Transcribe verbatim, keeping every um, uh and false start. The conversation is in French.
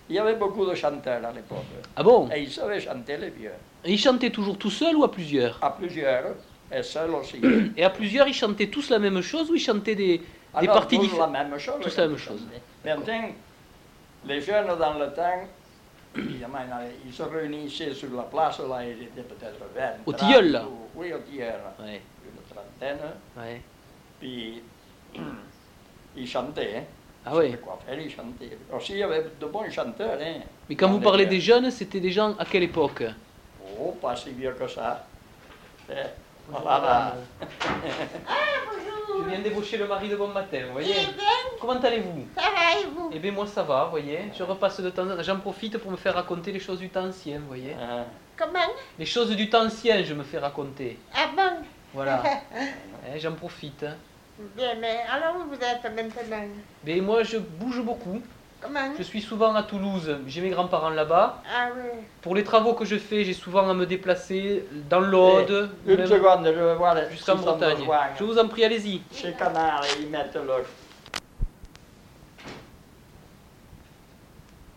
Il y avait beaucoup de chanteurs à l'époque. Ah bon? Et ils savaient chanter, les vieux. Et ils chantaient toujours tout seuls ou à plusieurs? À plusieurs, et seuls aussi. Et à plusieurs, ils chantaient tous la même chose ou ils chantaient des, des Alors, parties tous la différentes? même chose. Tous la même chose. Maintenant, les jeunes dans le temps, ils se réunissaient sur la place, là, ils étaient peut-être vingt. Au tilleul, là? Ou, oui, au tilleul. Ouais. Une trentaine. Ouais. Puis, ils chantaient. Hein. Ah ouais. Quoi faire, ils chantaient. Aussi, il y avait de bons chanteurs. Hein, Mais quand vous les parlez jeunes. des jeunes, c'était des gens à quelle époque? Oh, pas si vieux que ça. Eh, voilà. Je viens d'ébaucher le mari de bon matin, vous voyez? Eh bien, Comment allez-vous? ça va et vous? Eh bien moi ça va, vous voyez. Je repasse de temps en temps. J'en profite pour me faire raconter les choses du temps ancien, vous voyez. Hein. Comment? Les choses du temps ancien, je me fais raconter. Ah bon? Voilà. Eh, j'en profite. Hein. Bien, mais alors où vous êtes maintenant? Mais moi je bouge beaucoup. Comment? Je suis souvent à Toulouse. J'ai mes grands-parents là-bas. Ah oui. Pour les travaux que je fais, j'ai souvent à me déplacer dans l'Aude, Une même seconde, je vais voir jusqu'en si ça me Bretagne. rejoint. Je vous en prie, allez-y. Chez Canard, ils mettent le